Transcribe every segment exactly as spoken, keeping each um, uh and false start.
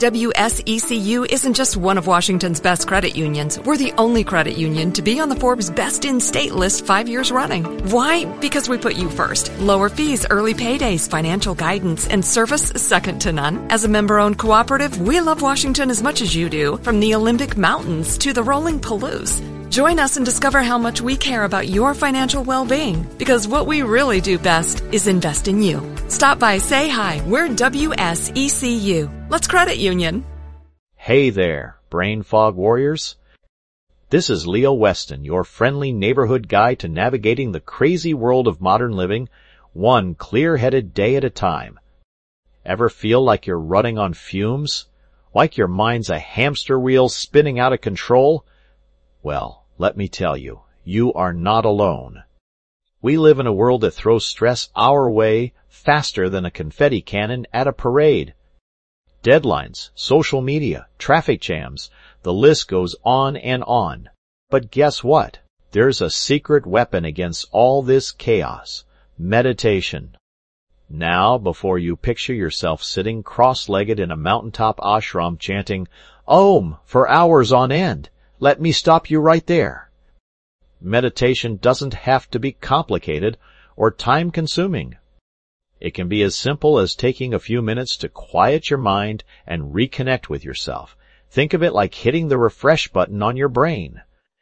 W S E C U isn't just one of Washington's best credit unions. We're the only credit union to be on the Forbes Best in State list five years running. Why? Because we put you first. Lower fees, early paydays, financial guidance, and service second to none. As a member-owned cooperative, we love Washington as much as you do, from the Olympic Mountains to the rolling Palouse. Join us and discover how much we care about your financial well-being, because what we really do best is invest in you. Stop by, say hi. We're W S E C U. Let's credit union. Hey there, brain fog warriors. This is Leo Weston, your friendly neighborhood guide to navigating the crazy world of modern living, one clear-headed day at a time. Ever feel like you're running on fumes? Like your mind's a hamster wheel spinning out of control? Well, let me tell you, you are not alone. We live in a world that throws stress our way faster than a confetti cannon at a parade. Deadlines, social media, traffic jams, the list goes on and on. But guess what? There's a secret weapon against all this chaos: meditation. Now, before you picture yourself sitting cross-legged in a mountaintop ashram chanting Om for hours on end, let me stop you right there. Meditation doesn't have to be complicated or time-consuming. It can be as simple as taking a few minutes to quiet your mind and reconnect with yourself. Think of it like hitting the refresh button on your brain.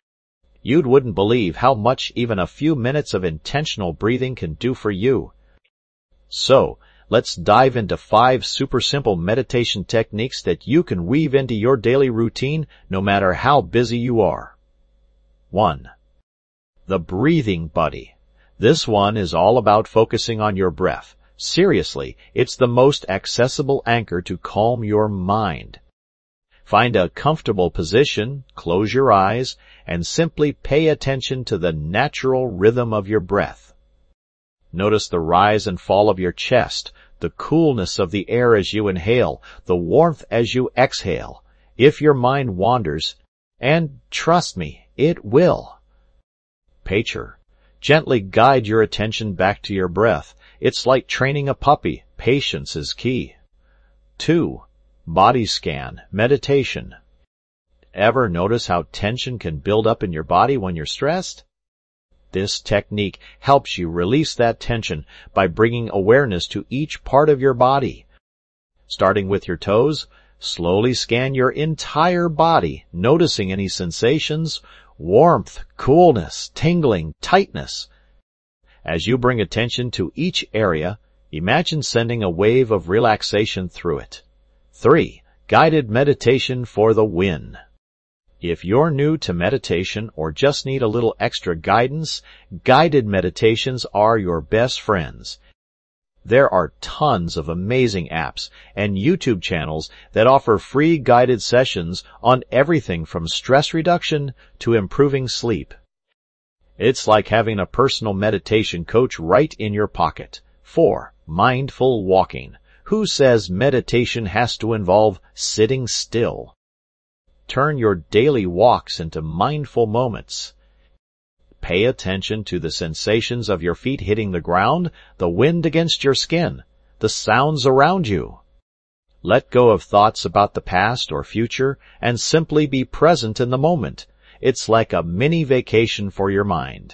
You wouldn't believe how much even a few minutes of intentional breathing can do for you. So, let's dive into five super simple meditation techniques that you can weave into your daily routine no matter how busy you are. One. The Breathing Buddy. This one is all about focusing on your breath. Seriously, it's the most accessible anchor to calm your mind. Find a comfortable position, close your eyes, and simply pay attention to the natural rhythm of your breath. Notice the rise and fall of your chest, the coolness of the air as you inhale, the warmth as you exhale. If your mind wanders, and trust me, it will. Picture. Gently guide your attention back to your breath. It's like training a puppy. Patience is key. Two. Body scan, meditation. Ever notice how tension can build up in your body when you're stressed? This technique helps you release that tension by bringing awareness to each part of your body. Starting with your toes, slowly scan your entire body, noticing any sensations, warmth, coolness, tingling, tightness. As you bring attention to each area, imagine sending a wave of relaxation through it. Three. Guided meditation for the win. If you're new to meditation or just need a little extra guidance, guided meditations are your best friends. There are tons of amazing apps and YouTube channels that offer free guided sessions on everything from stress reduction to improving sleep. It's like having a personal meditation coach right in your pocket. Four. Mindful walking. Who says meditation has to involve sitting still? Turn your daily walks into mindful moments. Pay attention to the sensations of your feet hitting the ground, the wind against your skin, the sounds around you. Let go of thoughts about the past or future and simply be present in the moment. It's like a mini vacation for your mind.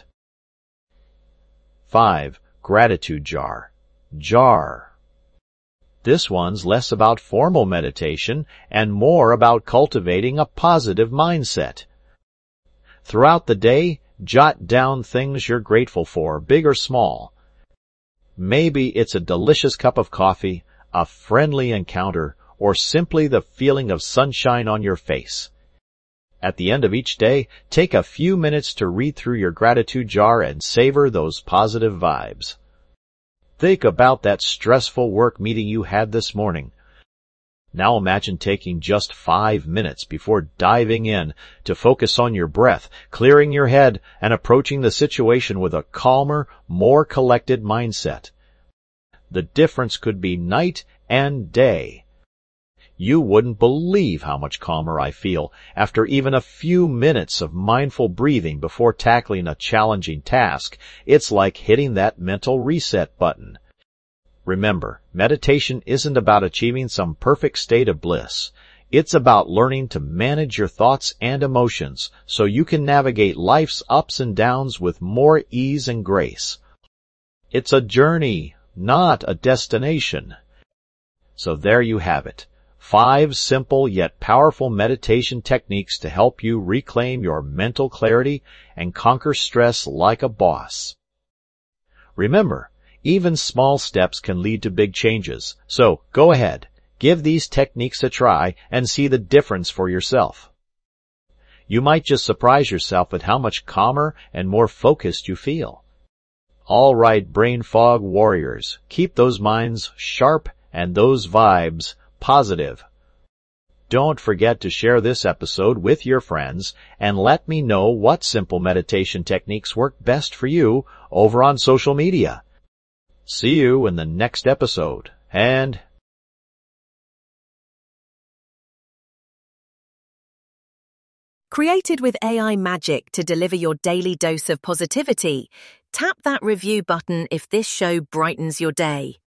Five. Gratitude jar. Jar. This one's less about formal meditation and more about cultivating a positive mindset. Throughout the day, jot down things you're grateful for, big or small. Maybe it's a delicious cup of coffee, a friendly encounter, or simply the feeling of sunshine on your face. At the end of each day, take a few minutes to read through your gratitude jar and savor those positive vibes. Think about that stressful work meeting you had this morning. Now imagine taking just five minutes before diving in to focus on your breath, clearing your head, and approaching the situation with a calmer, more collected mindset. The difference could be night and day. You wouldn't believe how much calmer I feel after even a few minutes of mindful breathing before tackling a challenging task. It's like hitting that mental reset button. Remember, meditation isn't about achieving some perfect state of bliss. It's about learning to manage your thoughts and emotions so you can navigate life's ups and downs with more ease and grace. It's a journey, not a destination. So there you have it. Five simple yet powerful meditation techniques to help you reclaim your mental clarity and conquer stress like a boss. Remember, even small steps can lead to big changes, so go ahead, give these techniques a try and see the difference for yourself. You might just surprise yourself at how much calmer and more focused you feel. All right, brain fog warriors, keep those minds sharp and those vibes positive. Don't forget to share this episode with your friends and let me know what simple meditation techniques work best for you over on social media. See you in the next episode, and Created with A I magic to deliver your daily dose of positivity, tap that review button if this show brightens your day.